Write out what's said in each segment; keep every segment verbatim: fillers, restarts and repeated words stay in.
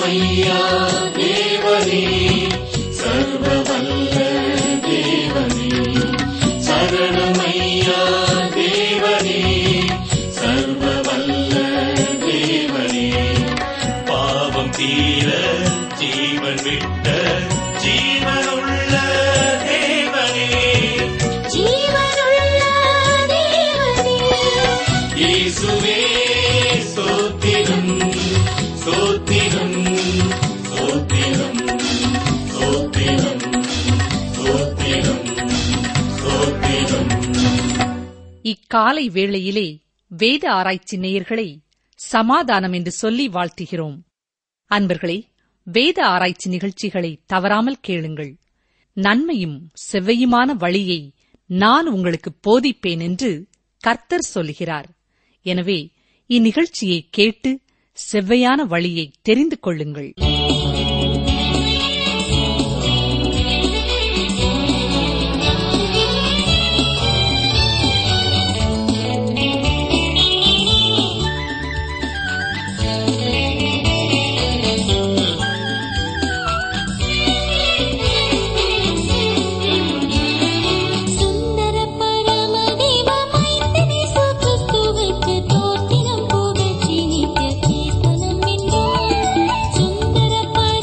சரணமையா தேவனே, சர்வவல்ல தேவனே. சரணமையா தேவனே, சர்வவல்ல தேவனே. பாவம் தீர ஜீவன் விட்ட ஜீவனுள்ள தேவனே, ஜீவனுள்ள தேவனே. இயேசுவே ஸ்தோத்திரம், ஸ்தோத்திரம், ஸ்தோத்திரம், ஸ்தோத்திரம், ஸ்தோத்திரம், ஸ்தோத்திரம். இக்காலை வேளையிலே வேத ஆராய்ச்சி நேயர்களை சமாதானம் என்று சொல்லி வாழ்த்துகிறோம். அன்பர்களே, வேத ஆராய்ச்சி நிகழ்ச்சிகளை தவறாமல் கேளுங்கள். நன்மையும் செவ்வையுமான வழியை நான் உங்களுக்கு போதிப்பேன் என்று கர்த்தர் சொல்கிறார். எனவே இந்நிகழ்ச்சியை கேட்டு செவ்வையான வழியை தெரிந்து கொள்ளுங்கள். சுந்தர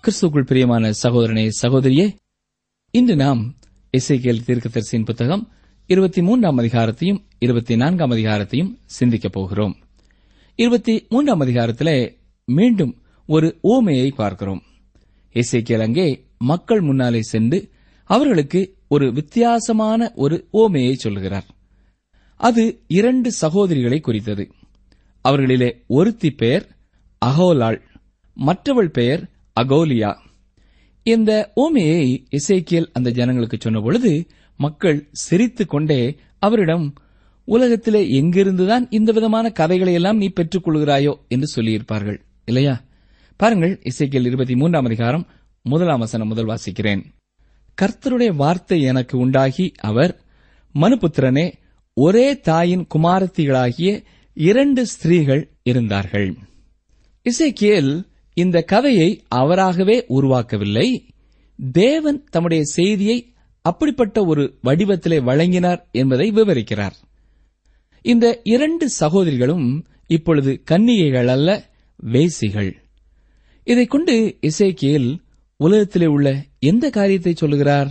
கிறிஸ்துவுக்குள் பிரியமான சகோதரனே, சகோதரியே, இன்று நாம் எசேக்கியேல் தீர்க்கதரிசியின் புத்தகம் இருபத்தி மூன்றாம் அதிகாரத்தையும் இருபத்தி நான்காம் அதிகாரத்தையும் சிந்திக்கப் போகிறோம். இருபத்தி மூன்றாம் அதிகாரத்திலே மீண்டும் ஒரு ஓமையை பார்க்கிறோம். எசேக்கியேல் அங்கே மக்கள் முன்னாலே சென்று அவர்களுக்கு ஒரு வித்தியாசமான ஒரு ஓமையை சொல்லுகிறார். அது இரண்டு சகோதரிகளை குறித்தது. அவர்களிலே ஒருத்தி பெயர் அகோலாள், மற்றவள் பெயர் அகோலியா. இந்த ஓமையை எசேக்கியேல் அந்த ஜனங்களுக்கு சொன்னபொழுது மக்கள் சிரித்துக் கொண்டே அவரிடம், உலகத்திலே எங்கிருந்துதான் இந்த விதமான கதைகளை எல்லாம் நீ பெற்றுக் கொள்கிறாயோ என்று சொல்லியிருப்பார்கள் இல்லையா? பாருங்கள், எசேக்கியேல் இருபத்தி மூன்றாம் அதிகாரம் முதலாம் வசனம் முதல் வாசிக்கிறேன். கர்த்தருடைய வார்த்தை எனக்கு உண்டாகி அவர், மனுபுத்திரனே, ஒரே தாயின் குமாரத்திகளாகிய இரண்டு ஸ்திரீகள் இருந்தார்கள். எசேக்கியேல் இந்த கதையை அவராகவே உருவாக்கவில்லை. தேவன் தம்முடைய செய்தியை அப்படிப்பட்ட ஒரு வடிவத்திலே வழங்கினார் என்பதை விவரிக்கிறார். இந்த இரண்டு சகோதரிகளும் இப்பொழுது கன்னிகைகள் அல்ல, வேசிகள். இதைக் கொண்டு எசேக்கியேல் உலகத்திலே உள்ள எந்த காரியத்தை சொல்லுகிறார்?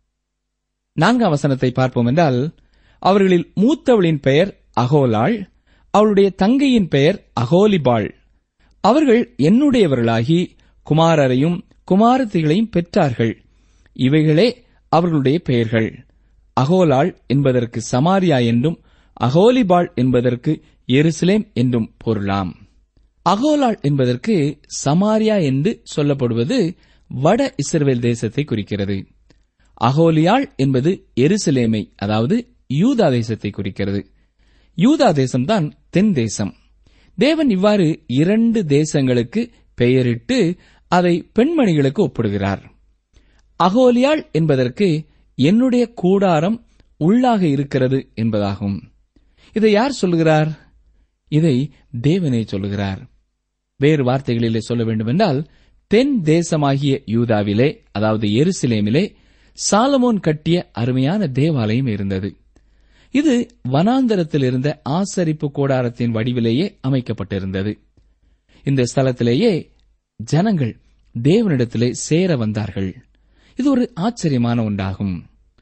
நான்காம் வசனத்தை பார்ப்போம் என்றால், அவர்களில் மூத்தவளின் பெயர் அகோலாள், அவளுடைய தங்கையின் பெயர் அகோலிபாள். அவர்கள் என்னுடையவர்களாகி குமாரரையும் குமாரத்திகளையும் பெற்றார்கள். இவைகளே அவர்களுடைய பெயர்கள். அகோலாள் என்பதற்கு சமாரியா என்றும் அகோலிபாள் என்பதற்கு எருசலேம் என்றும் பொருளாம். அகோலாள் என்பதற்கு சமாரியா என்று சொல்லப்படுவது வட இஸ்ரவேல் தேசத்தை குறிக்கிறது. அகோலியாள் என்பது எருசலேமை, அதாவது யூதா தேசத்தை குறிக்கிறது. யூதா தேசம்தான் தென் தேசம். தேவன் இவ்வாறு இரண்டு தேசங்களுக்கு பெயரிட்டு அதை பெண்மணிகளுக்கு ஒப்பிடுகிறார். அகோலியாள் என்பதற்கு என்னுடைய கூடாரம் உள்ளாக இருக்கிறது என்பதாகும். இதை யார் சொல்லுகிறார்? இதை தேவனே சொல்லுகிறார். வேறு வார்த்தைகளிலே சொல்ல வேண்டுமென்றால், தென் தேசமாகிய யூதாவிலே, அதாவது எருசலேமிலே சாலமோன் கட்டிய அருமையான தேவாலயம் இருந்தது. இது வனாந்தரத்தில் இருந்த ஆசரிப்பு கூடாரத்தின் வடிவிலேயே அமைக்கப்பட்டிருந்தது. இந்த ஸ்தலத்திலேயே ஜனங்கள் தேவனிடத்திலே சேர வந்தார்கள். இது ஒரு ஆச்சரியமான ஒன்றாகும்.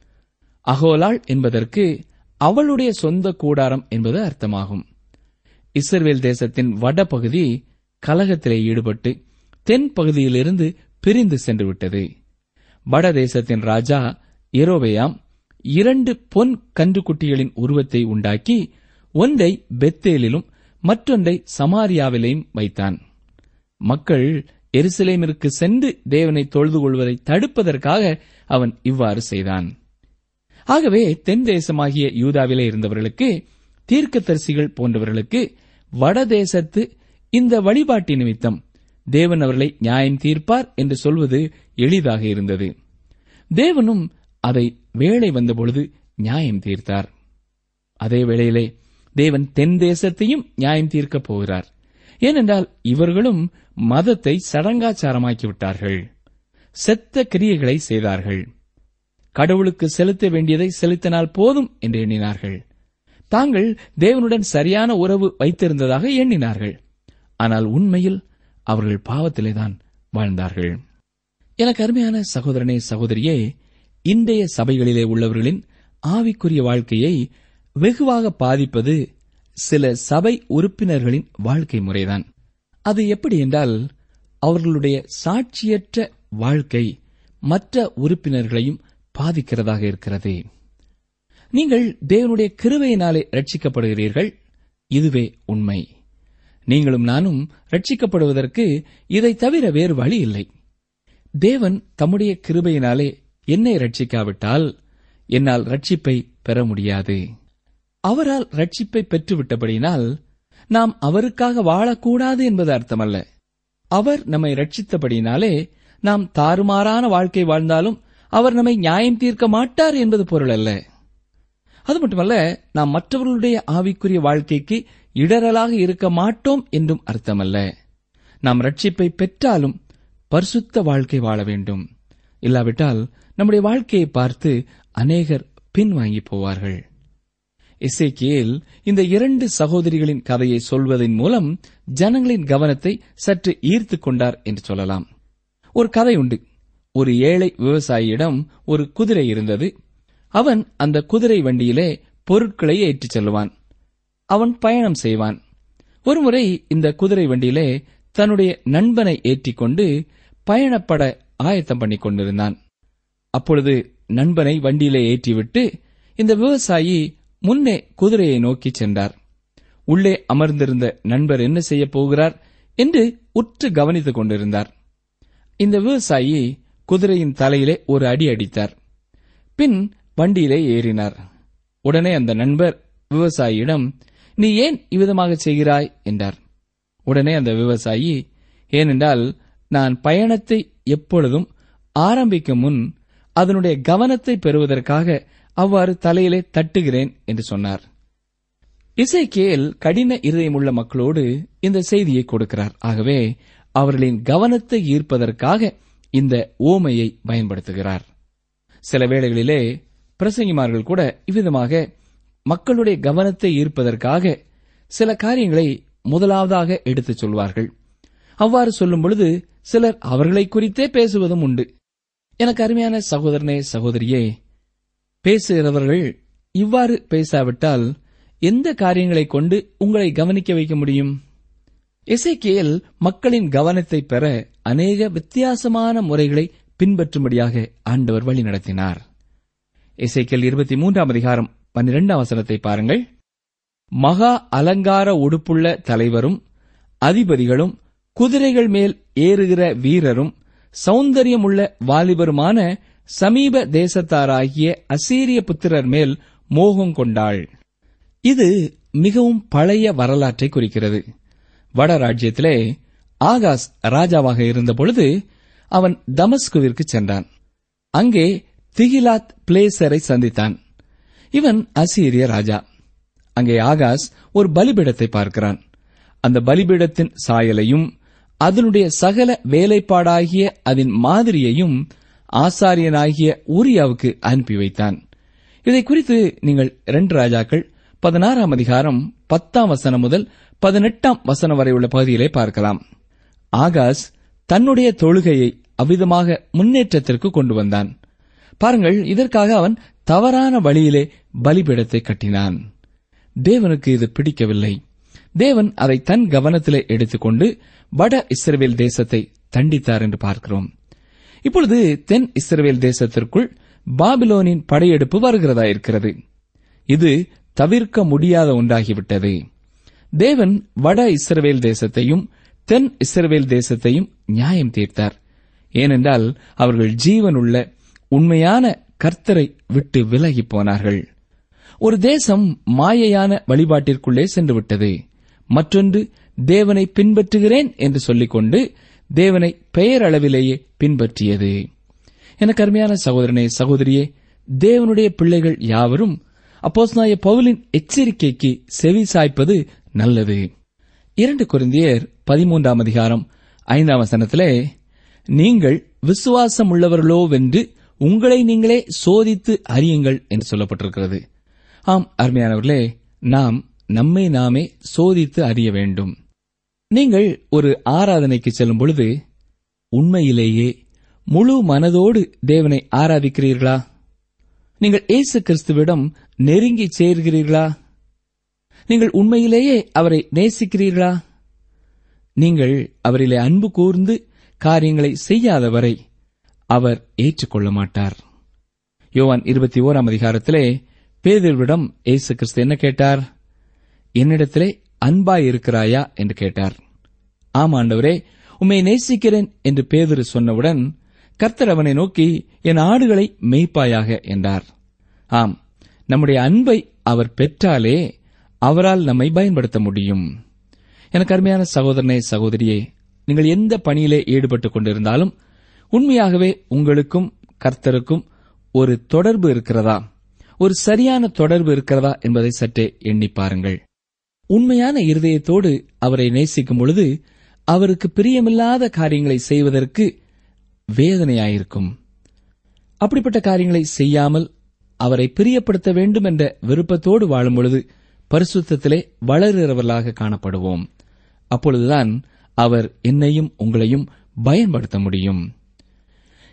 அகோலாள் என்பதற்கு அவளுடைய சொந்த கூடாரம் என்பது அர்த்தமாகும். இஸ்ரவேல் தேசத்தின் வடபகுதி கலகத்திலே ஈடுபட்டு தென் பகுதியிலிருந்து பிரிந்து சென்று விட்டது. வடதேசத்தின் ராஜா எரோபெயாம் இரண்டு பொன் கன்றுக்குட்டிகளின் உருவத்தை உண்டாக்கி ஒன்றை பெத்தேலிலும் மற்றொன்றை சமாரியாவிலேயும் வைத்தான். மக்கள் எருசலேமிற்கு சென்று தேவனை தொழுது கொள்வதை தடுப்பதற்காக அவன் இவ்வாறு செய்தான். ஆகவே தென் தேசமாகிய யூதாவிலே இருந்தவர்களுக்கு, தீர்க்கதரிசிகள் போன்றவர்களுக்கு, வடதேசத்து இந்த வழிபாட்டு நிமித்தம் தேவன் அவர்களை நியாயம் தீர்ப்பார் என்று சொல்வது எளிதாக இருந்தது. தேவனும் அதை வேளை வந்தபொழுது நியாயம் தீர்த்தார். அதே வேளையிலே தேவன் தென் தேசத்தையும் நியாயம் தீர்க்கப் போகிறார். ஏனென்றால் இவர்களும் மதத்தை சடங்காச்சாரமாக்கிவிட்டார்கள். செத்த கிரியைகளை செய்தார்கள். கடவுளுக்கு செலுத்த வேண்டியதை செலுத்தினால் போதும் என்று எண்ணினார்கள். தாங்கள் தேவனுடன் சரியான உறவு வைத்திருந்ததாக எண்ணினார்கள். ஆனால் உண்மையில் அவர்கள் பாவத்திலேதான் வாழ்ந்தார்கள். எனக்கு அருமையான சகோதரனே, சகோதரியே, இன்றைய சபைகளிலே உள்ளவர்களின் ஆவிக்குரிய வாழ்க்கையை வெகுவாக பாதிப்பது சில சபை உறுப்பினர்களின் வாழ்க்கை முறைதான். அது எப்படி என்றால், அவர்களுடைய சாட்சியற்ற வாழ்க்கை மற்ற உறுப்பினர்களையும் பாதிக்கிறதாக இருக்கிறது. நீங்கள் தேவனுடைய கிருபையினாலே ரட்சிக்கப்படுகிறீர்கள், இதுவே உண்மை. நீங்களும் நானும் ரட்சிக்கப்படுவதற்கு இதை தவிர வேறு வழி இல்லை. தேவன் தம்முடைய கிருபையினாலே என்னை ரட்சிக்காவிட்டால் என்னால் ரட்சிப்பை பெற முடியாது. அவரால் ரட்சிப்பை பெற்றுவிட்டபடியினால் நாம் அவருக்காக வாழக்கூடாது என்பது அர்த்தமல்ல. அவர் நம்மை ரட்சித்தபடியினாலே நாம் தாறுமாறான வாழ்க்கை வாழ்ந்தாலும் அவர் நம்மை நியாயம் தீர்க்க மாட்டார் என்பது பொருள் அல்ல. அது மட்டுமல்ல, நாம் மற்றவர்களுடைய ஆவிக்குரிய வாழ்க்கைக்கு இடரலாக இருக்க மாட்டோம் என்றும் அர்த்தமல்ல. நாம் ரட்சிப்பை பெற்றாலும் பரிசுத்த வாழ்க்கை வாழ வேண்டும். இல்லாவிட்டால் நம்முடைய வாழ்க்கையை பார்த்து அநேகர் பின்வாங்கி போவார்கள். எசேக்கியேல் இந்த இரண்டு சகோதரிகளின் கதையை சொல்வதன் மூலம் ஜனங்களின் கவனத்தை சற்று ஈர்த்துக் கொண்டார் என்று சொல்லலாம். ஒரு கதை உண்டு. ஒரு ஏழை விவசாயியிடம் ஒரு குதிரை இருந்தது. அவன் அந்த குதிரை வண்டியிலே பொருட்களை ஏற்றிச் செல்லுவான். அவன் பயணம் செய்வான். ஒருமுறை இந்த குதிரை வண்டியிலே தன்னுடைய நண்பனை ஏற்றிக்கொண்டு பயணப்பட ஆயத்தம் பண்ணிக் கொண்டிருந்தான். அப்பொழுது நண்பனை வண்டியிலே ஏற்றிவிட்டு இந்த விவசாயி முன்னே குதிரையை நோக்கி சென்றார். உள்ளே அமர்ந்திருந்த நண்பர் என்ன செய்யப் போகிறார் என்று உற்று கவனித்துக் கொண்டிருந்தார். இந்த விவசாயி குதிரையின் தலையிலே ஒரு அடி அடித்தார். பின் வண்டியிலே ஏறினார். உடனே அந்த நண்பர் விவசாயியிடம், நீ ஏன் இவ்விதமாக செய்கிறாய் என்றார். உடனே அந்த விவசாயி, ஏனென்றால் நான் பயணத்தை எப்பொழுதும் ஆரம்பிக்கும் முன் அதனுடைய கவனத்தை பெறுவதற்காக அவ்வாறு தலையிலே தட்டுகிறேன் என்று சொன்னார். எசேக்கியேல் கடின இருதயமுள்ள மக்களோடு இந்த செய்தியை கொடுக்கிறார். ஆகவே அவர்களின் கவனத்தை ஈர்ப்பதற்காக இந்த ஓமையை பயன்படுத்துகிறார். சில வேளைகளிலே பிரசங்கிமார்கள் கூட இவ்விதமாக மக்களுடைய கவனத்தை ஈர்ப்பதற்காக சில காரியங்களை முதலாவதாக எடுத்துச் சொல்வார்கள். அவ்வாறு சொல்லும் பொழுது சிலர் அவர்களை குறித்தே பேசுவதும் உண்டு. எனக்கு அருமையான சகோதரனே, சகோதரியே, பேசுகிறவர்கள் இவ்வாறு பேசாவிட்டால் எந்த காரியங்களை கொண்டு உங்களை கவனிக்க வைக்க முடியும்? எசேக்கியேல் மக்களின் கவனத்தை பெற அநேக வித்தியாசமான முறைகளை பின்பற்றும்படியாக ஆண்டவர் வழி நடத்தினார். எசேக்கியேல் இருபத்தி மூன்றாம் அதிகாரம் பன்னிரெண்டாம் வசனத்தை பாருங்கள். மகா அலங்கார உடுப்புள்ள தலைவரும் அதிபதிகளும் குதிரைகள் மேல் ஏறுகிற வீரரும் சௌந்தரியமுள்ள வாலிபருமான சமீப தேசத்தாராகிய அசீரிய புத்திரர் மேல் மோகம் கொண்டாள். இது மிகவும் பழைய வரலாற்றை குறிக்கிறது. வடராஜ்யத்திலே ஆகாஸ் ராஜாவாக இருந்தபொழுது அவன் தமஸ்குவிற்கு சென்றான். அங்கே திகிலாத் பிளேசரை சந்தித்தான். இவன் அசீரிய ராஜா. அங்கே ஆகாஸ் ஒரு பலிபீடத்தை பார்க்கிறான். அந்த பலிபீடத்தின் சாயலையும் அதனுடைய சகல வேலைப்பாடாகிய அதன் மாதிரியையும் ஆசாரியனாகிய ஊரியாவுக்கு அனுப்பி வைத்தான். இதை குறித்து நீங்கள் இரண்டு ராஜாக்கள் பதினாறாம் அதிகாரம் பத்தாம் வசனம் முதல் பதினெட்டாம் வசனம் வரை உள்ள பகுதியிலே பார்க்கலாம். ஆகாஸ் தன்னுடைய தொழுகையை அவ்விதமாக முன்னேற்றத்திற்கு கொண்டு வந்தான். பாருங்கள், இதற்காக அவன் தவறான வழியிலே பலிபீடத்தை கட்டினான். தேவனுக்கு இது பிடிக்கவில்லை. தேவன் அதை தன் கவனத்திலே எடுத்துக்கொண்டு வட இஸ்ரவேல் தேசத்தை தண்டித்தார் என்று பார்க்கிறோம். இப்பொழுது தென் இஸ்ரவேல் தேசத்திற்குள் பாபிலோனின் படையெடுப்பு வருகிறதா இருக்கிறது. இது தவிர்க்க முடியாத ஒன்றாகிவிட்டது. தேவன் வட இஸ்ரவேல் தேசத்தையும் தென் இஸ்ரவேல் தேசத்தையும் நியாயம் தீர்த்தார். ஏனென்றால் அவர்கள் ஜீவனுள்ள உண்மையான கர்த்தரை விட்டு விலகி போனார்கள். ஒரு தேசம் மாயையான வழிபாட்டிற்குள்ளே சென்றுவிட்டது. மற்றொன்று தேவனை பின்பற்றுகிறேன் என்று சொல்லிக்கொண்டு தேவனை பெயரளவிலேயே பின்பற்றியது. எனக்கு அருமையான சகோதரனே, சகோதரியே, தேவனுடைய பிள்ளைகள் யாவரும் அப்போஸ்தலனாகிய பவுலின் எச்சரிக்கைக்கு செவி சாய்ப்பது நல்லது. இரண்டு கொரிந்தியர் பதிமூன்றாம் அதிகாரம் ஐந்தாம் வசனத்திலே, நீங்கள் விசுவாசம் உள்ளவர்களோவென்று உங்களை நீங்களே சோதித்து அறியுங்கள் என்று சொல்லப்பட்டிருக்கிறது. ஆம் அருமையானவர்களே, நாம் நம்மை நாமே சோதித்து அறிய வேண்டும். நீங்கள் ஒரு ஆராதனைக்கு செல்லும் பொழுது உண்மையிலேயே முழு மனதோடு தேவனை ஆராதிக்கிறீர்களா? நீங்கள் இயேசு கிறிஸ்துவிடம் நெருங்கி சேர்கிறீர்களா? நீங்கள் உண்மையிலேயே அவரை நேசிக்கிறீர்களா? நீங்கள் அவரிலே அன்பு கூர்ந்து காரியங்களை செய்யாதவரை அவர் ஏற்றுக்கொள்ள மாட்டார். யோவான் இருபத்தி ஓராம் அதிகாரத்திலே பேதுருவிடம் இயேசு கிறிஸ்து என்ன கேட்டார்? என்னிடத்திலே அன்பாயிருக்கிறாயா என்று கேட்டார். ஆம் ஆண்டவரே, உம்மை நேசிக்கிறேன் என்று பேதுரு சொன்னவுடன் கர்த்தர் அவனை நோக்கி, என் ஆடுகளை மேய்ப்பாயாக என்றார். ஆம், நம்முடைய அன்பை அவர் பெற்றாலே அவரால் நம்மை பயன்படுத்த முடியும். எனக்கு அருமையான சகோதரனே, சகோதரியே, நீங்கள் எந்த பணியிலே ஈடுபட்டுக் கொண்டிருந்தாலும் உண்மையாகவே உங்களுக்கும் கர்த்தருக்கும் ஒரு தொடர்பு இருக்கிறதா, ஒரு சரியான தொடர்பு இருக்கிறதா என்பதை சற்றே எண்ணி பாருங்கள். உண்மையான இருதயத்தோடு அவரை நேசிக்கும் பொழுது அவருக்கு பிரியமில்லாத காரியங்களை செய்வதற்கு வேதனையாயிருக்கும். அப்படிப்பட்ட காரியங்களை செய்யாமல் அவரை பிரியப்படுத்த வேண்டும் என்ற விருப்பத்தோடு வாழும் பொழுது பரிசுத்தத்திலே வளருகிறவர்களாக காணப்படுவோம். அப்பொழுதுதான் அவர் என்னையும் உங்களையும் பயன்படுத்த முடியும்.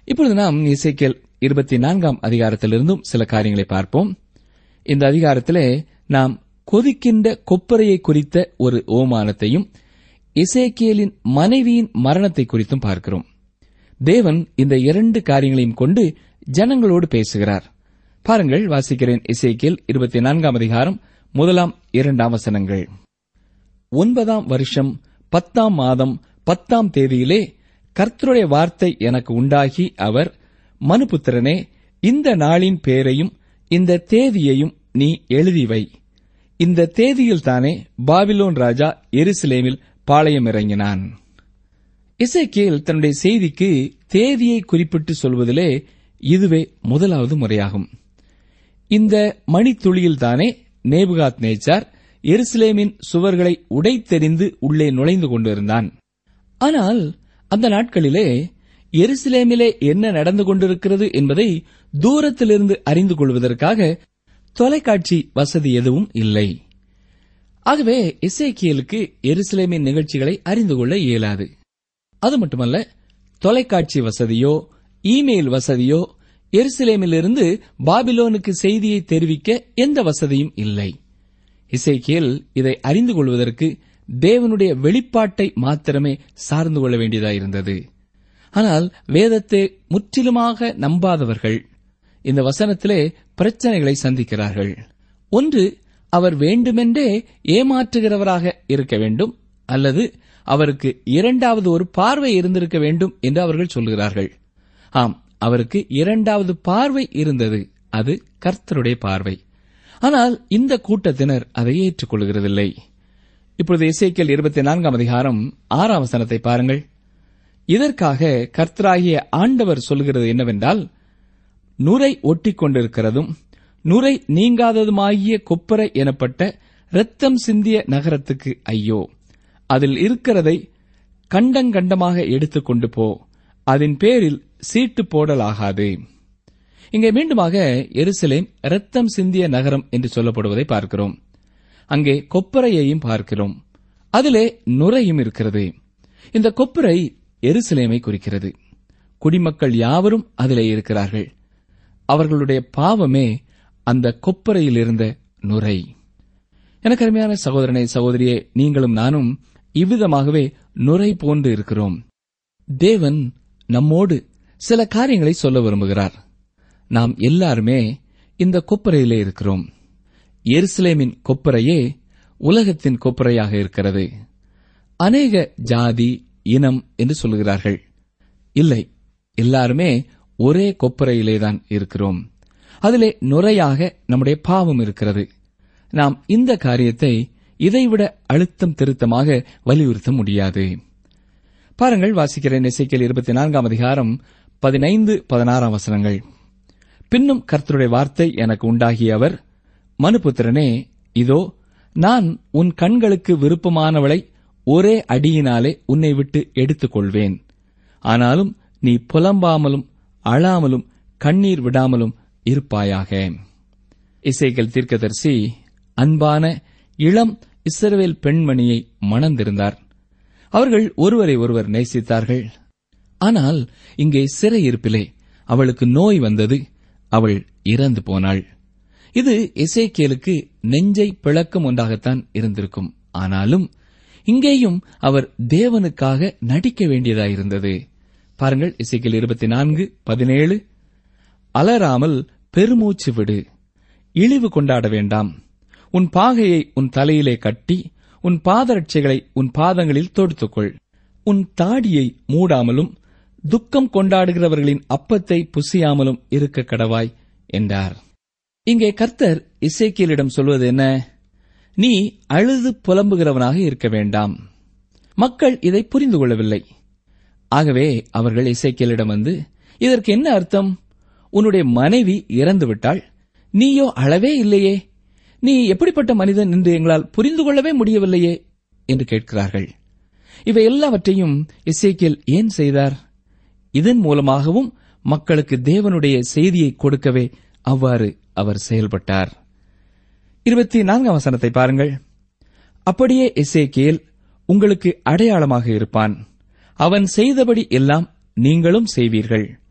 இப்பொழுது நாம் எசேக்கியேல் இருபத்தி நான்காம் அதிகாரத்திலிருந்தும் சில காரியங்களை பார்ப்போம். இந்த அதிகாரத்திலே நாம் கொதிக்கின்ற கொப்பரையை குறித்த ஒரு ஓமானத்தையும் எசேக்கியேலின் மனைவியின் மரணத்தை குறித்தும் பார்க்கிறோம். தேவன் இந்த இரண்டு காரியங்களையும் கொண்டு ஜனங்களோடு பேசுகிறார். பாருங்கள், வாசிக்கிறேன். எசேக்கியேல் இருபத்தி நான்காம் அதிகாரம் முதலாம் இரண்டாம் வசனங்கள். ஒன்பதாம் வருஷம் பத்தாம் மாதம் பத்தாம் தேதியிலே கர்த்தருடைய வார்த்தை எனக்கு உண்டாகி, அவர், மனுபுத்திரனே, இந்த நாளின் பேரையும் இந்த தேதியையும் நீ எழுதிவை. இந்த தேதியில்தானே பாபிலோன் ராஜா எருசலேமில் பாளையம் இறங்கினான். எசேக்கியேல் தன்னுடைய செய்திக்கு தேதியை குறிப்பிட்டு சொல்வதிலே இதுவே முதலாவது முறையாகும். இந்த மணித்துளியில்தானே நேபுகாத் நேச்சார் எருசலேமின் சுவர்களை உடைத்தெறிந்து உள்ளே நுழைந்து கொண்டிருந்தான். ஆனால் அந்த நாட்களிலே எருசலேமிலே என்ன நடந்து கொண்டிருக்கிறது என்பதை தூரத்திலிருந்து அறிந்து கொள்வதற்காக தொலைக்காட்சி வசதி எதுவும் இல்லை. ஆகவே எசேக்கியேலுக்கு எருசலேமின் நிகழ்ச்சிகளை அறிந்து கொள்ள இயலாது. அது மட்டுமல்ல, தொலைக்காட்சி வசதியோ இமெயில் வசதியோ எருசலேமிலிருந்து பாபிலோனுக்கு செய்தியை தெரிவிக்க எந்த வசதியும் இல்லை. எசேக்கியேல் இதை அறிந்து கொள்வதற்கு தேவனுடைய வெளிப்பாட்டை மாத்திரமே சார்ந்து கொள்ள வேண்டியதாயிருந்தது. ஆனால் வேதத்தை முற்றிலுமாக நம்பாதவர்கள் இந்த வசனத்திலே பிரச்சனைகளை சந்திக்கிறார்கள். ஒன்று, அவர் வேண்டுமென்றே ஏமாற்றுகிறவராக இருக்க வேண்டும், அல்லது அவருக்கு இரண்டாவது ஒரு பார்வை இருந்திருக்க வேண்டும் என்று அவர்கள் சொல்கிறார்கள். ஆம், அவருக்கு இரண்டாவது பார்வை இருந்தது. அது கர்த்தருடைய பார்வை. ஆனால் இந்த கூட்டத்தினர் அதை ஏற்றுக்கொள்கிறதில்லை. இப்பொழுது எசேக்கியேல் இருபத்தி நான்காம் அதிகாரம் ஆறாம் வசனத்தை பாருங்கள். இதற்காக கர்த்தராகிய ஆண்டவர் சொல்கிறது என்னவென்றால், நுரை ஒட்டிக் கொண்டிருக்கிறதும் நுரை நீங்காததுமாகிய கொப்பரை எனப்பட்ட இரத்தம் சிந்திய நகரத்துக்கு ஐயோ! அதில் இருக்கிறதை கண்டங்கண்டமாக எடுத்துக்கொண்டு போ, அதன் பேரில் சீட்டு போடலாகாது. இங்கே மீண்டுமாக எருசலேம் இரத்தம் சிந்திய நகரம் என்று சொல்லப்படுவதை பார்க்கிறோம். அங்கே கொப்பரையையும் பார்க்கிறோம். அதிலே நுரையும் இருக்கிறது. இந்த கொப்பரை எருசலேமை குறிக்கிறது. குடிமக்கள் யாவரும் அதிலே இருக்கிறார்கள். அவர்களுடைய பாவமே அந்த கொப்பரையில் இருந்த நுரை. எனக்கு அருமையான சகோதரனை, சகோதரியே, நீங்களும் நானும் இவ்விதமாகவே நுரை போன்று இருக்கிறோம். தேவன் நம்மோடு சில காரியங்களை சொல்ல விரும்புகிறார். நாம் எல்லாருமே இந்த கொப்பரையிலே இருக்கிறோம். எருசலேமின் கொப்பரையே உலகத்தின் கொப்பரையாக இருக்கிறது. அநேக ஜாதி, இனம் என்று சொல்கிறார்கள். இல்லை, எல்லாருமே ஒரே கொப்பரையிலேதான் இருக்கிறோம். அதிலே நுரையாக நம்முடைய பாவம் இருக்கிறது. நாம் இந்த காரியத்தை இதைவிட அழுத்தம் திருத்தமாக வலியுறுத்த முடியாது. பாருங்கள், வாசிக்கிறேன். எசேக்கியேல் இருபத்தி நான்காம் அதிகாரம் பதினைந்து பதினாறாம் வசனங்கள். பின்னும் கர்த்தருடைய வார்த்தை எனக்கு உண்டாகிய அவர், மனுபுத்திரனே, இதோ நான் உன் கண்களுக்கு விருப்பமானவளை ஒரே அடியினாலே உன்னை விட்டு எடுத்துக் கொள்வேன். ஆனாலும் நீ புலம்பாமலும் அழாமலும் கண்ணீர் விடாமலும் இருப்பாயாக. எசேக்கியேல் தீர்க்கதரிசி அன்பான இளம் இஸ்ரவேல் பெண்மணியை மணந்திருந்தார். அவர்கள் ஒருவரை ஒருவர் நேசித்தார்கள். ஆனால் இங்கே சிறையிருப்பிலே அவளுக்கு நோய் வந்தது. அவள் இறந்து போனாள். இது எசேக்கியேலுக்கு நெஞ்சை பிளக்கும் ஒன்றாகத்தான் இருந்திருக்கும். ஆனாலும் இங்கேயும் அவர் தேவனுக்காக நடிக்க வேண்டியதாயிருந்தது. பாருங்கள், எசேக்கியேல் இருபத்தி நான்கு பதினேழு. அலராமல் பெருமூச்சு விடு, இழிவு கொண்டாட வேண்டாம். உன் பாகையை உன் தலையிலே கட்டி உன் பாதரட்சைகளை உன் பாதங்களில் தொடுத்துக்கொள். உன் தாடியை மூடாமலும் துக்கம் கொண்டாடுகிறவர்களின் அப்பத்தை புசியாமலும் இருக்க கடவாய் என்றார். இங்கே கர்த்தர் எசேக்கியேலிடம் சொல்வது என்ன? நீ அழுது புலம்புகிறவனாக இருக்க வேண்டாம். மக்கள் இதை புரிந்து கொள்ளவில்லை. ஆகவே அவர்கள் எசேக்கியேலிடம் வந்து, இதற்கு என்ன அர்த்தம்? உன்னுடைய மனைவி இறந்துவிட்டாள், நீயோ அழவே இல்லையே, நீ எப்படிப்பட்ட மனிதன் என்று எங்களால் புரிந்து கொள்ளவே முடியவில்லையே என்று கேட்கிறார்கள். இவை எல்லாவற்றையும் எசேக்கியேல் ஏன் செய்தார்? இதன் மூலமாகவும் மக்களுக்கு தேவனுடைய செய்தியை கொடுக்கவே அவ்வாறு அவர் செயல்பட்டார். இருபத்தி நான்காம் வசனத்தை பாருங்கள். அப்படியே எசேக்கியேல் உங்களுக்கு அடையாளமாக இருப்பான். அவன் செய்தபடி எல்லாம் நீங்களும் செய்வீர்கள்.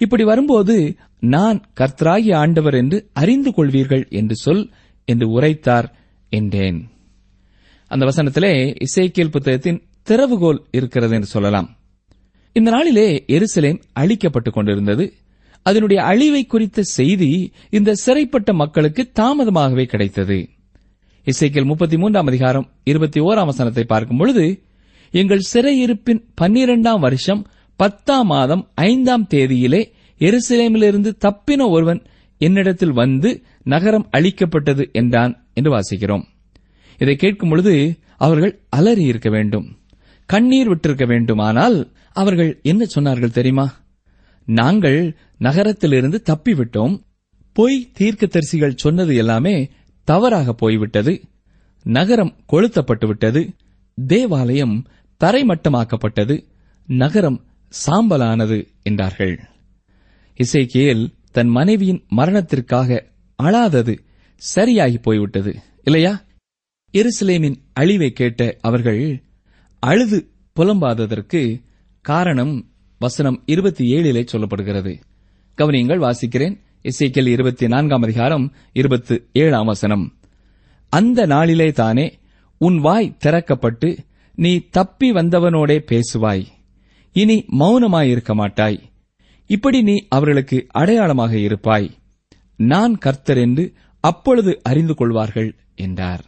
இப்படி வரும்போது நான் கர்த்தராகிய ஆண்டவர் என்று அறிந்து கொள்வீர்கள் என்று சொல் என்று உரைத்தார் என்றேன். அந்த வசனத்திலே எசேக்கியேல் புத்தகத்தின் திறவுகோல் இருக்கிறது என்று சொல்லலாம். இந்த நாளிலே எருசலேம் அழிக்கப்பட்டுக் கொண்டிருந்தது. அதனுடைய அழிவை குறித்த செய்தி இந்த சிறைப்பட்ட மக்களுக்கு தாமதமாகவே கிடைத்தது. எசேக்கியேல் முப்பத்தி மூன்றாம் அதிகாரம் இருபத்தி ஓராம் வசனத்தை பார்க்கும் பொழுது, எங்கள் சிறையிருப்பின் பன்னிரண்டாம் வருஷம் பத்தாம் மாதம் ஐந்தாம் தேதியிலே எருசலேமிலிருந்து தப்பின ஒருவன் என்னிடத்தில் வந்து நகரம் அழிக்கப்பட்டது என்றான் என்று வாசிக்கிறோம். இதை கேட்கும் பொழுது அவர்கள் அலறி இருக்க வேண்டும், கண்ணீர் விட்டிருக்க வேண்டுமானால் அவர்கள் என்ன சொன்னார்கள் தெரியுமா? நாங்கள் நகரத்திலிருந்து தப்பிவிட்டோம், பொய் தீர்க்கதரிசிகள் சொன்னது எல்லாமே தவறாக போய்விட்டது, நகரம் கொளுத்தப்பட்டுவிட்டது, தேவாலயம் தரைமட்டமாக்கப்பட்டது, நகரம் சாம்பலானது என்றார்கள். எசேக்கியேல் தன் மனைவியின் மரணத்திற்காக அழாதது சரியாகி போய்விட்டது இல்லையா? எருசலேமின் அழிவை கேட்ட அவர்கள் அழுது புலம்பாததற்கு காரணம் வசனம் இருபத்தி ஏழிலே சொல்லப்படுகிறது. கவனியங்கள், வாசிக்கிறேன். எசேக்கியேல் இருபத்தி நான்காம் அதிகாரம் இருபத்தி ஏழாம் வசனம். அந்த நாளிலே தானே உன் வாய் திறக்கப்பட்டு நீ தப்பி வந்தவனோடே பேசுவாய், இனி மௌனமாயிருக்க மாட்டாய். இப்படி நீ அவர்களுக்கு அடையாளமாக இருப்பாய். நான் கர்த்தர் என்று அப்பொழுது அறிந்து கொள்வார்கள் என்றார்.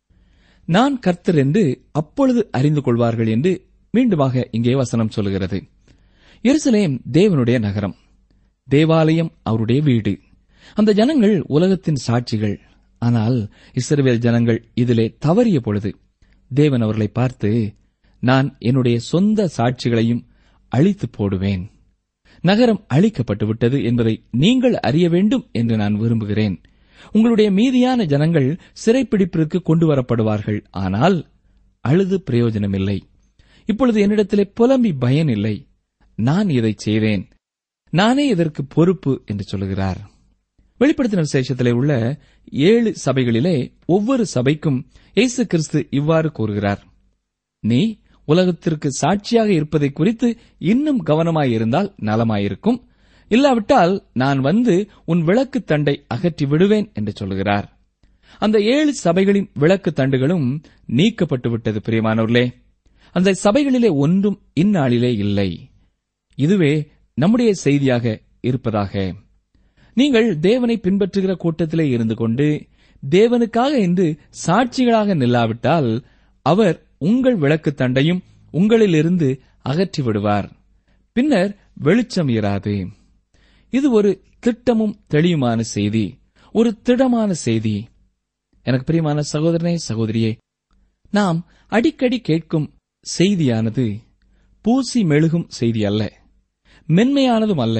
நான் கர்த்தர் என்று அப்பொழுது அறிந்து கொள்வார்கள் என்று மீண்டுமாக இங்கே வசனம் சொல்கிறது. எருசலேம் தேவனுடைய நகரம், தேவாலயம் அவருடைய வீடு. அந்த ஜனங்கள் உலகத்தின் சாட்சிகள். ஆனால் இஸ்ரவேல் ஜனங்கள் இதிலே தவறிய பொழுது தேவன் அவர்களை பார்த்து, நான் என்னுடைய சொந்த சாட்சிகளையும் அழித்து போடுவேன், நகரம் அழிக்கப்பட்டுவிட்டது என்பதை நீங்கள் அறிய வேண்டும் என்று நான் விரும்புகிறேன். உங்களுடைய மீதியான ஜனங்கள் சிறைப்பிடிப்பிற்கு கொண்டு வரப்படுவார்கள், ஆனால் அழுது பிரயோஜனமில்லை. இப்பொழுது என்னிடத்திலே புலம்பி பயன் இல்லை. நான் இதை செய்தேன், நானே இதற்கு பொறுப்பு என்று சொல்கிறார். வெளிப்படுத்தின விசேஷத்திலே உள்ள ஏழு சபைகளிலே ஒவ்வொரு சபைக்கும் இயேசு கிறிஸ்து இவ்வாறு கூறுகிறார், நீ உலகத்திற்கு சாட்சியாக இருப்பதை குறித்து இன்னும் கவனமாயிருந்தால் நலமாயிருக்கும், இல்லாவிட்டால் நான் வந்து உன் விளக்கு தண்டை அகற்றி விடுவேன் என்று சொல்கிறார். அந்த ஏழு சபைகளின் விளக்கு தண்டுகளும் நீக்கப்பட்டு விட்டது. பிரியமானவர்களே, அந்த சபைகளிலே ஒன்றும் இந்நாளிலே இல்லை. இதுவே நம்முடைய செய்தியாக இருப்பதாக. நீங்கள் தேவனை பின்பற்றுகிற கூட்டத்திலே இருந்து கொண்டு தேவனுக்காக என்று சாட்சிகளாக நில்லாவிட்டால் அவர் உங்கள் விளக்கு தண்டையும் உங்களிலிருந்து அகற்றி விடுவார். பின்னர் வெளிச்சம் இராது. இது ஒரு திட்டமும் தெளிவுமான செய்தி, ஒரு திடமான செய்தி. எனக்கு பிரியமான சகோதரனே, சகோதரியே, நாம் அடிக்கடி கேட்கும் செய்தியானது பூசி மெழுகும் செய்தி அல்ல, மென்மையானதும் அல்ல.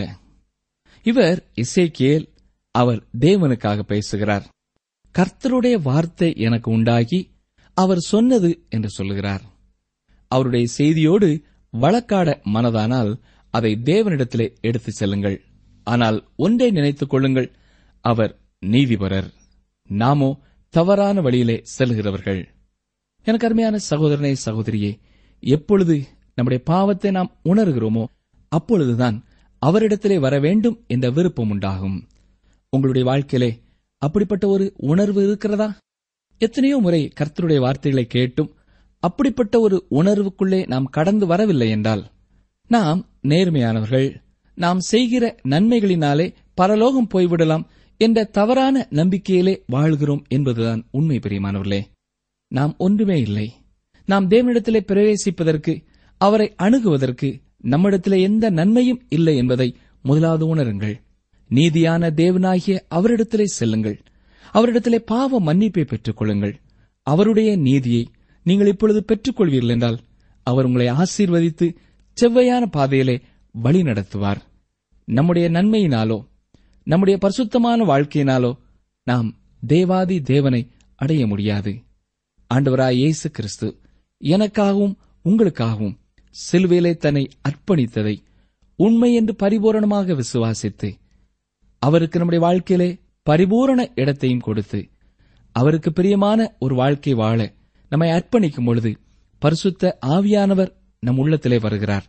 இவர் எசேக்கியேல், அவர் தேவனுக்காக பேசுகிறார். கர்த்தருடைய வார்த்தை எனக்கு உண்டாகி அவர் சொன்னது என்று சொல்லுகிறார். அவருடைய செய்தியோடு வழக்காட மனதானால் அதை தேவனிடத்திலே எடுத்துச் செல்லுங்கள். ஆனால் ஒன்றை நினைத்துக் கொள்ளுங்கள், அவர் நீதிபரர், நாமோ தவறான வழியிலே செல்கிறவர்கள். எனக்கு அருமையான சகோதரனே, சகோதரியே, எப்பொழுது நம்முடைய பாவத்தை நாம் உணர்கிறோமோ அப்பொழுதுதான் அவரிடத்திலே வர வேண்டும் என்ற விருப்பம் உண்டாகும். உங்களுடைய வாழ்க்கையிலே அப்படிப்பட்ட ஒரு உணர்வு இருக்கிறதா? எத்தனையோ முறை கர்த்தருடைய வார்த்தைகளை கேட்டும் அப்படிப்பட்ட ஒரு உணர்வுக்குள்ளே நாம் கடந்து வரவில்லை என்றால், நாம் நேர்மையானவர்கள், நாம் செய்கிற நன்மைகளினாலே பரலோகம் போய்விடலாம் என்ற தவறான நம்பிக்கையிலே வாழ்கிறோம் என்பதுதான் உண்மை. பிரியமானவர்களே, நாம் ஒன்றுமே இல்லை. நாம் தேவனிடத்திலே பிரவேசிப்பதற்கு, அவரை அணுகுவதற்கு நம்மிடத்திலே எந்த நன்மையும் இல்லை என்பதை முதலாவது உணருங்கள். நீதியான தேவனாகிய அவரிடத்திலே செல்லுங்கள். அவரிடத்திலே பாவ மன்னிப்பை பெற்றுக் கொள்ளுங்கள். அவருடைய நீதியை நீங்கள் இப்பொழுது பெற்றுக் கொள்வீர்கள் என்றால் அவர் உங்களை ஆசீர்வதித்து செவ்வையான பாதையிலே வழி நடத்துவார். நம்முடைய நன்மையினாலோ நம்முடைய பரிசுத்தமான வாழ்க்கையினாலோ நாம் தேவாதி தேவனை அடைய முடியாது. ஆண்டவராய் இயேசு கிறிஸ்து எனக்காகவும் உங்களுக்காகவும் சிலுவையிலே தன்னை அர்ப்பணித்ததை உண்மை என்று பரிபூரணமாக விசுவாசித்து அவருக்கு நம்முடைய வாழ்க்கையிலே பரிபூரண இடத்தையும் கொடுத்து அவருக்கு பிரியமான ஒரு வாழ்க்கை வாழ நம்மை அர்ப்பணிக்கும் பொழுது பரிசுத்த ஆவியானவர் நம் உள்ளத்திலே வருகிறார்.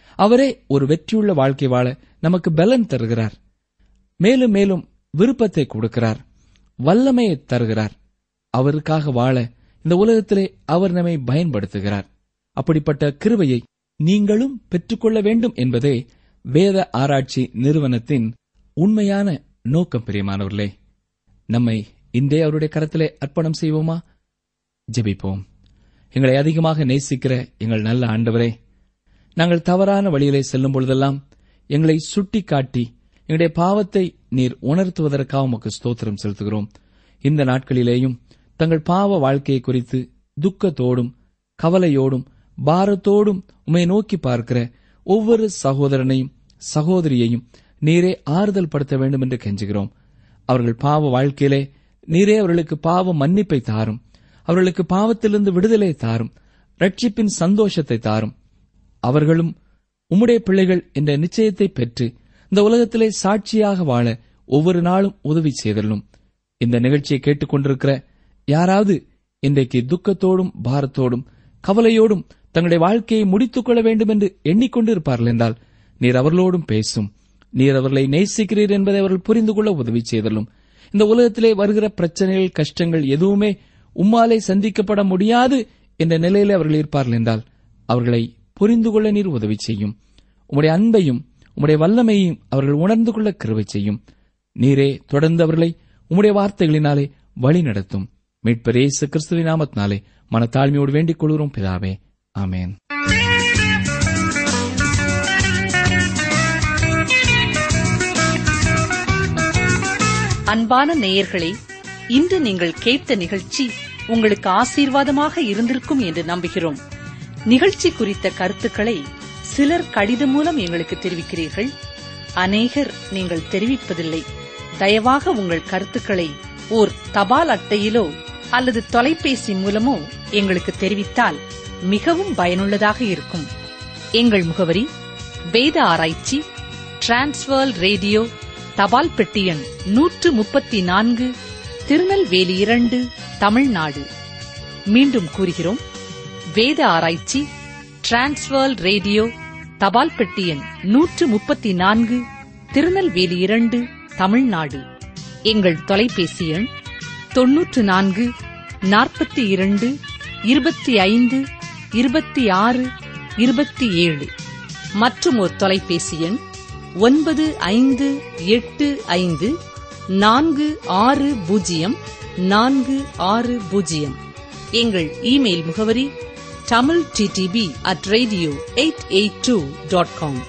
அவரே ஒரு வெற்றியுள்ள வாழ்க்கை வாழ நமக்கு பலன் தருகிறார். மேலும் மேலும் விருப்பத்தை கொடுக்கிறார், வல்லமையை தருகிறார். அவருக்காக வாழ இந்த உலகத்திலே அவர் நம்மை பயன்படுத்துகிறார். அப்படிப்பட்ட கிருபையை நீங்களும் பெற்றுக்கொள்ள வேண்டும் என்பதே வேத ஆராய்ச்சி நிறுவனத்தின் உண்மையான நோக்கம். பிரியமானவர்களே, நம்மை இன்றே அவருடைய கரத்திலே அர்ப்பணம் செய்வோமா? ஜெபிப்போம். எங்களை அதிகமாக நேசிக்கிற எங்கள் நல்ல ஆண்டவரே, நாங்கள் தவறான வழியிலே செல்லும் பொழுதெல்லாம் எங்களை சுட்டி காட்டி எங்களுடைய பாவத்தை நீர் உணர்த்துவதற்காக உமக்கு ஸ்தோத்திரம் செலுத்துகிறோம். இந்த நாட்களிலேயும் தங்கள் பாவ வாழ்க்கையை குறித்து துக்கத்தோடும் கவலையோடும் பாரத்தோடும் உம்மை நோக்கி பார்க்கிற ஒவ்வொரு சகோதரனையும் சகோதரியையும் நீரே ஆறுதல் படுத்த வேண்டும் என்று கெஞ்சுகிறோம். அவர்கள் பாவ வாழ்க்கையிலே நீரே அவர்களுக்கு பாவ மன்னிப்பை தாரும், அவர்களுக்கு பாவத்திலிருந்து விடுதலை தாரும், ரட்சிப்பின் சந்தோஷத்தை தாரும். அவர்களும் உம்முடைய பிள்ளைகள் என்ற நிச்சயத்தை பெற்று இந்த உலகத்திலே சாட்சியாக வாழ ஒவ்வொரு நாளும் உதவி செய்தலும். இந்த நிகழ்ச்சியை கேட்டுக்கொண்டிருக்கிற யாராவது இன்றைக்கு துக்கத்தோடும் பாரத்தோடும் கவலையோடும் தங்களுடைய வாழ்க்கையை முடித்துக் கொள்ள வேண்டும் என்று எண்ணிக்கொண்டிருப்பார்கள் என்றால் நீர் அவர்களோடும் பேசும். நீர் அவர்களை நேசிக்கிறீர் என்பதை அவர்கள் புரிந்து கொள்ள உதவி செய்தலும். இந்த உலகத்திலே வருகிற பிரச்சனைகள் கஷ்டங்கள் எதுவுமே உம்மாலே சந்திக்கப்பட முடியாது என்ற நிலையிலே அவர்கள் இருப்பார்கள் என்றால் அவர்களை புரிந்து கொள்ள நீர் உதவி செய்யும். உம்முடைய அன்பையும் உம்முடைய வல்லமையையும் அவர்கள் உணர்ந்து கொள்ள கிருபை செய்யும். நீரே தொடர்ந்து அவர்களை உம்முடைய வார்த்தைகளினாலே வழி நடத்தும். மீட்பர் இயேசு கிறிஸ்துவின் நாமத்தினாலே மனத்தாழ்மையோடு வேண்டிக் கொள்கிறோம் பிதாவே, ஆமென். அன்பான நேயர்களே, இன்று நீங்கள் கேட்ட நிகழ்ச்சி உங்களுக்கு ஆசீர்வாதமாக இருந்திருக்கும் என்று நம்புகிறோம். நிகழ்ச்சி குறித்த கருத்துக்களை சிலர் கடிதம் மூலம் எங்களுக்கு தெரிவிக்கிறீர்கள். அநேகர் நீங்கள் தெரிவிப்பதில்லை. தயவாக உங்கள் கருத்துக்களை ஓர் தபால் அட்டையிலோ அல்லது தொலைபேசி மூலமோ எங்களுக்கு தெரிவித்தால் மிகவும் பயனுள்ளதாக இருக்கும். எங்கள் முகவரி: வேத ஆராய்ச்சி, டிரான்ஸ்வர்ல்ட் ரேடியோ, தபால் பெட்டி எண் நூற்று முப்பத்தி நான்கு, திருநெல்வேலி இரண்டு, தமிழ்நாடு. மீண்டும் கூறுகிறோம், வேத ஆராய்ச்சி, டிரான்ஸ்வர்ல்ட் ரேடியோ, தபால் பெட்டி எண் நூற்று முப்பத்தி நான்கு, திருநெல்வேலி இரண்டு, தமிழ்நாடு. எங்கள் தொலைபேசி எண் தொன்னூற்று நான்கு நாற்பத்தி இரண்டு இருபத்தி ஐந்து இருபத்தி ஆறு இருபத்தி ஏழு. மற்றும் ஒரு தொலைபேசி எண் ஒன்பது ஐந்து எட்டு ஐந்து நான்கு ஆறு பூஜ்ஜியம் நான்கு ஆறு பூஜ்ஜியம். எங்கள் இமெயில் முகவரி Tamil DTP at radio eight eight two dot com.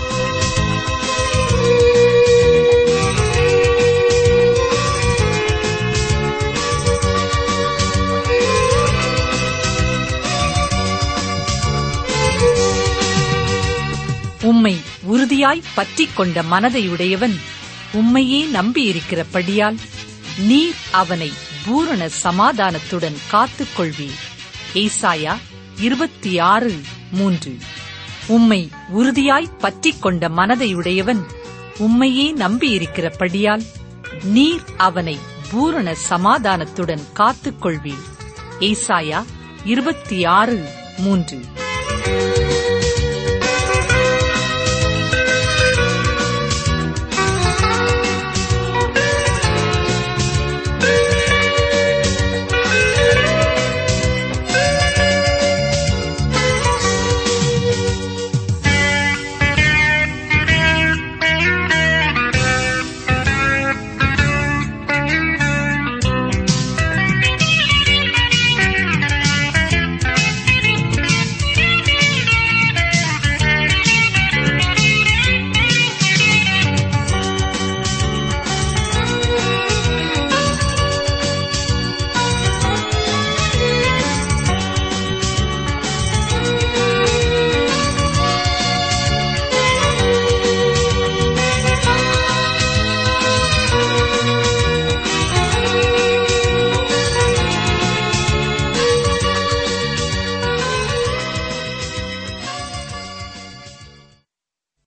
உம்மை உறுதியாய் பற்றிக் கொண்ட மனதையுடையவன் உம்மையே நம்பியிருக்கிறபடியால் நீர் அவனை பூரண சமாதானத்துடன் காத்துக் கொள்வீர். ஏசாயா இருபத்தி ஆறு மூன்று. உம்மை உறுதியாய் பற்றிக் கொண்ட மனதையுடையவன் உம்மையே நம்பியிருக்கிறபடியால் நீர் அவனை பூரண சமாதானத்துடன் காத்துக் கொள்வீர். ஏசாயா இருபத்தி ஆறு மூன்று.